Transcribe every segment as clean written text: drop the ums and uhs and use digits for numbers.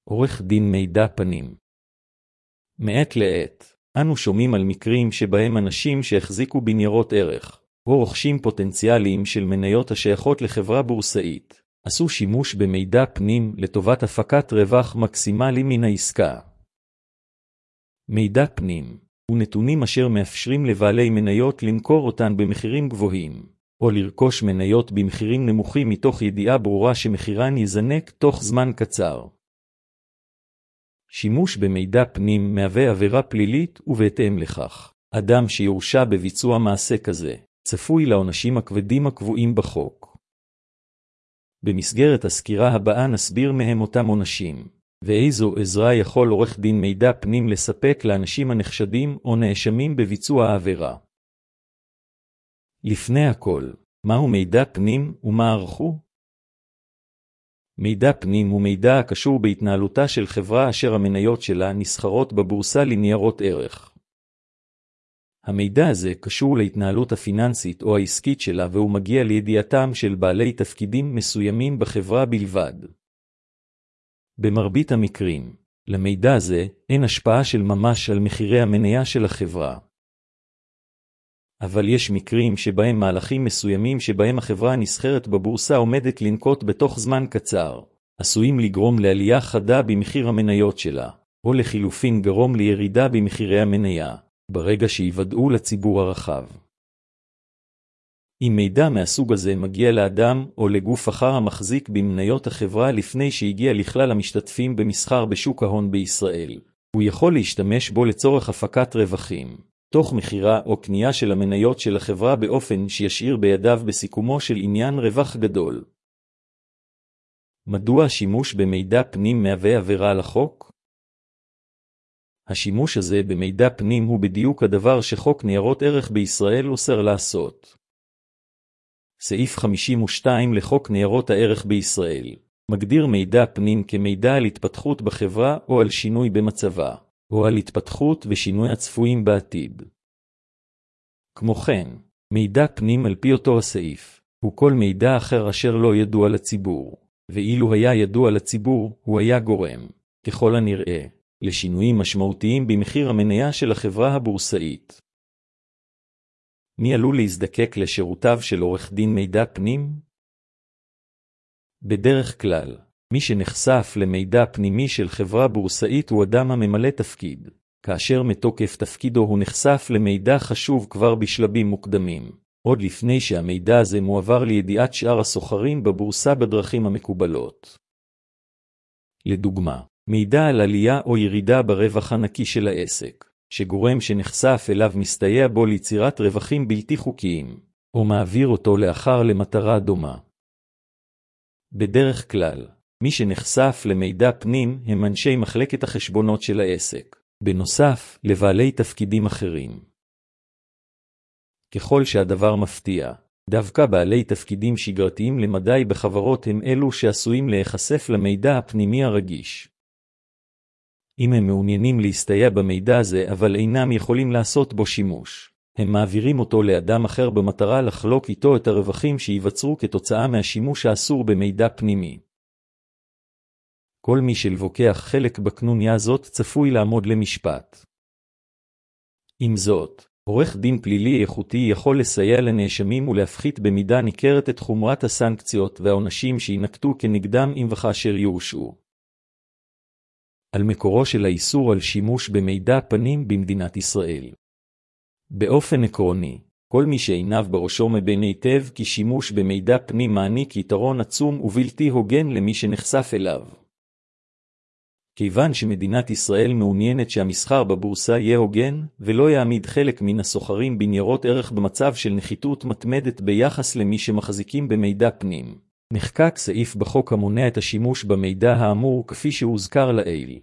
עורך דין מידע פנים. מעת לעת, אנו שומעים על מקרים שבהם אנשים שהחזיקו בניירות ערך, או רוכשים פוטנציאליים של מניות השייכות לחברה בורסאית, עשו שימוש במידע פנים לטובת הפקת רווח מקסימלי מן העסקה. מידע פנים הוא נתונים אשר מאפשרים לבעלי מניות למכור אותן במחירים גבוהים, או לרכוש מניות במחירים נמוכים מתוך ידיעה ברורה שמחירן יזנק תוך זמן קצר. שימוש במידע פנים מהווה עבירה פלילית, ובהתאם לכך, אדם שיורשע בביצוע מעשה כזה, צפוי לעונשים הכבדים הקבועים בחוק. במסגרת הסקירה הבאה נסביר מהם אותם עונשים, ואיזו עזרה יכול עורך דין מידע פנים לספק לאנשים הנחשדים או נאשמים בביצוע העבירה. לפני הכל, מהו מידע פנים ומה ערכו? מידע פנים הוא מידע הקשור בהתנהלותה של חברה אשר המניות שלה נסחרות בבורסה לניירות ערך. המידע הזה קשור להתנהלות הפיננסית או העסקית שלה, והוא מגיע לידיעתם של בעלי תפקידים מסוימים בחברה בלבד. במרבית המקרים, למידע הזה אין השפעה של ממש על מחירי המניה של החברה. אבל יש מקרים שבהם מהלכים מסוימים שבהם החברה הנסחרת בבורסה עומדת לנקוט בתוך זמן קצר, עשויים לגרום לעלייה חדה במחיר המניות שלה, או לחילופין גרום לירידה במחירי המניה, ברגע שיוודאו לציבור הרחב. אם מידע מהסוג הזה מגיע לאדם או לגוף אחר המחזיק במניות החברה לפני שהגיע לכלל המשתתפים במסחר בשוק ההון בישראל, הוא יכול להשתמש בו לצורך הפקת רווחים, תוך מחירה או קנייה של המניות של החברה באופן שישאיר בידיו בסיכומו של עניין רווח גדול. מדוע השימוש במידע פנים מהווה עבירה על החוק? השימוש הזה במידע פנים הוא בדיוק הדבר שחוק ניירות ערך בישראל אוסר לעשות. סעיף 52 לחוק ניירות הערך בישראל מגדיר מידע פנים כמידע על התפתחות בחברה או על שינוי במצבה, או על התפתחות ושינוי הצפויים בעתיד. כמו כן, מידע פנים על פי אותו הסעיף, הוא כל מידע אחר אשר לא ידוע לציבור, ואילו היה ידוע לציבור, הוא היה גורם, ככל הנראה, לשינויים משמעותיים במחיר המניה של החברה הבורסאית. מי עלול להזדקק לשירותיו של עורך דין מידע פנים? בדרך כלל, מי שנחשף למידע פנימי של חברה בורסאית הוא אדם הממלא תפקיד, כאשר מתוקף תפקידו הוא נחשף למידע חשוב כבר בשלבים מוקדמים, עוד לפני שהמידע הזה מועבר לידיעת שאר הסוחרים בבורסה בדרכים המקובלות. לדוגמה, מידע על עלייה או ירידה ברווח הנקי של העסק, שגורם שנחשף אליו מסתייע בו ליצירת רווחים בלתי חוקיים, או מעביר אותו לאחר למטרה דומה. בדרך כלל, מי שנחשף למידע פנים הם אנשי מחלקת החשבונות של העסק, בנוסף לבעלי תפקידים אחרים. ככל שהדבר מפתיע, דווקא בעלי תפקידים שגרתיים למדי בחברות הם אלו שעשויים להיחשף למידע הפנימי הרגיש. אם הם מעוניינים להסתייע במידע הזה אבל אינם יכולים לעשות בו שימוש, הם מעבירים אותו לאדם אחר במטרה לחלוק איתו את הרווחים שיווצרו כתוצאה מהשימוש האסור במידע פנימי. כל מי שלוקח חלק בקנוניה הזאת צפוי לעמוד למשפט. עם זאת, עורך דין פלילי איכותי יכול לסייע לנאשמים ולהפחית במידה ניכרת את חומרת הסנקציות והעונשים שינקטו כנגדם אם וכאשר יורשעו. על מקורו של האיסור על שימוש במידע פנים במדינת ישראל. באופן עקרוני, כל מי שעיניו בראשו מבין היטב כי שימוש במידע פנים מעניק יתרון עצום ובלתי הוגן למי שנחשף אליו. כיוון שמדינת ישראל מעוניינת שהמסחר בבורסה יהיה הוגן, ולא יעמיד חלק מן הסוחרים בניירות ערך במצב של נחיתות מתמדת ביחס למי שמחזיקים במידע פנים, נחקק סעיף בחוק המונע את השימוש במידע האמור כפי שהוזכר לעיל.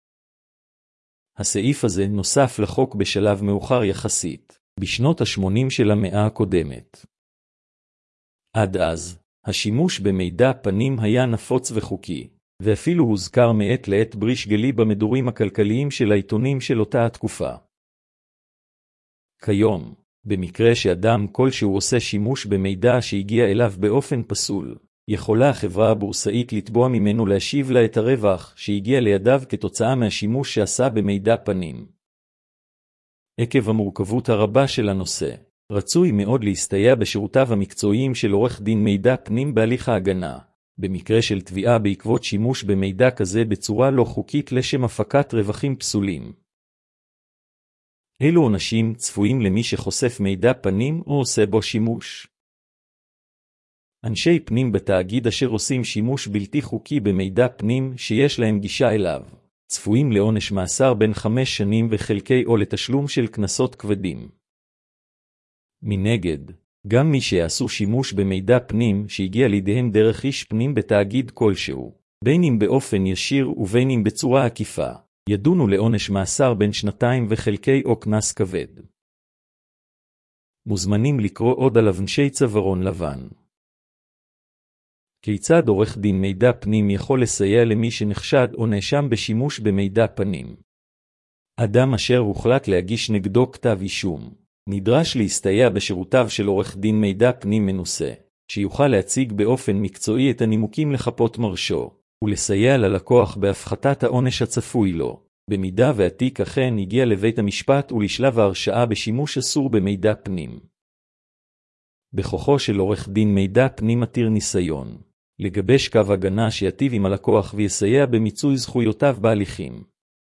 הסעיף הזה נוסף לחוק בשלב מאוחר יחסית, בשנות ה-80 של המאה הקודמת. עד אז, השימוש במידע פנים היה נפוץ וחוקי, ואפילו הוזכר מעת לעת בריש גלי במדורים הכלכליים של העיתונים של אותה התקופה. כיום, במקרה שאדם כלשהו עושה שימוש במידע שהגיע אליו באופן פסול, יכולה החברה הבורסאית לתבוע ממנו להשיב לה את הרווח שהגיע לידיו כתוצאה מהשימוש שעשה במידע פנים. עקב המורכבות הרבה של הנושא, רצוי מאוד להסתייע בשירותיו המקצועיים של עורך דין מידע פנים בהליך ההגנה, במקרה של תביעה בעקבות שימוש במידע כזה בצורה לא חוקית לשם הפקת רווחים פסולים. אילו עונשים צפויים למי שחושף מידע פנים או עושה בו שימוש? אנשי פנים בתאגיד אשר עושים שימוש בלתי חוקי במידע פנים שיש להם גישה אליו, צפויים לעונש מאסר בין 5 שנים וחלקי או לתשלום של קנסות כבדים. מנגד, גם מי שיעשו שימוש במידע פנים שהגיע לידיהם דרך איש פנים בתאגיד כלשהו, בין אם באופן ישיר ובין אם בצורה עקיפה, ידונו לעונש מאסר בין 2 וחלקי או קנס כבד. מוזמנים לקרוא עוד על אבנשי צווארון לבן. כיצד עורך דין מידע פנים יכול לסייע למי שנחשד או נאשם בשימוש במידע פנים? אדם אשר הוחלט להגיש נגדו כתב אישום, נדרש להסתייע בשירותיו של עורך דין מידע פנים מנוסה, שיוכל להציג באופן מקצועי את הנימוקים לחפות מרשו, ולסייע ללקוח בהפחתת העונש הצפוי לו, במידה והתיק אכן הגיע לבית המשפט ולשלב ההרשעה בשימוש אסור במידע פנים. בכוחו של עורך דין מידע פנים עתיר ניסיון, לגבש קו הגנה שיטיב עם הלקוח ויסייע במיצוי זכויותיו בהליכים.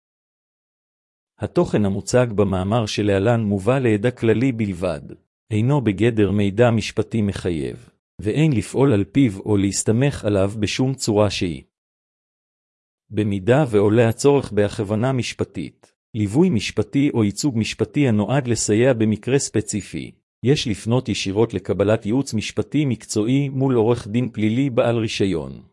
התוכן המוצג במאמר שלהלן מובא לידע כללי בלבד, אינו בגדר מידע משפטי מחייב, ואין לפעול על פיו או להסתמך עליו בשום צורה שהיא. במידה ועולה הצורך בהכוונה משפטית, ליווי משפטי או ייצוג משפטי הנועד לסייע במקרה ספציפי, יש לפנות ישירות לקבלת ייעוץ משפטי מקצועי מול עורך דין פלילי בעל רישיון.